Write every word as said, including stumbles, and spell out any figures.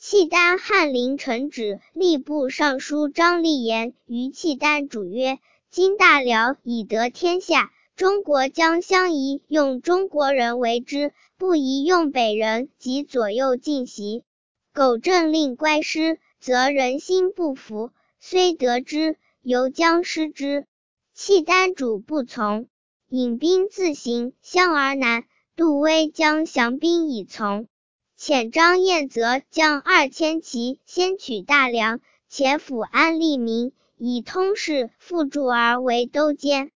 契丹翰林承旨吏部尚书张立言于契丹主曰：今大辽已得天下，中国将相宜用中国人为之，不宜用北人及左右进袭。苟政令乖失，则人心不服，虽得之，犹将失之。契丹主不从，引兵自行襄而南。杜威将降兵以从，遣张彦则将二千骑先取大梁，且抚安利民，以通事附助而为都监。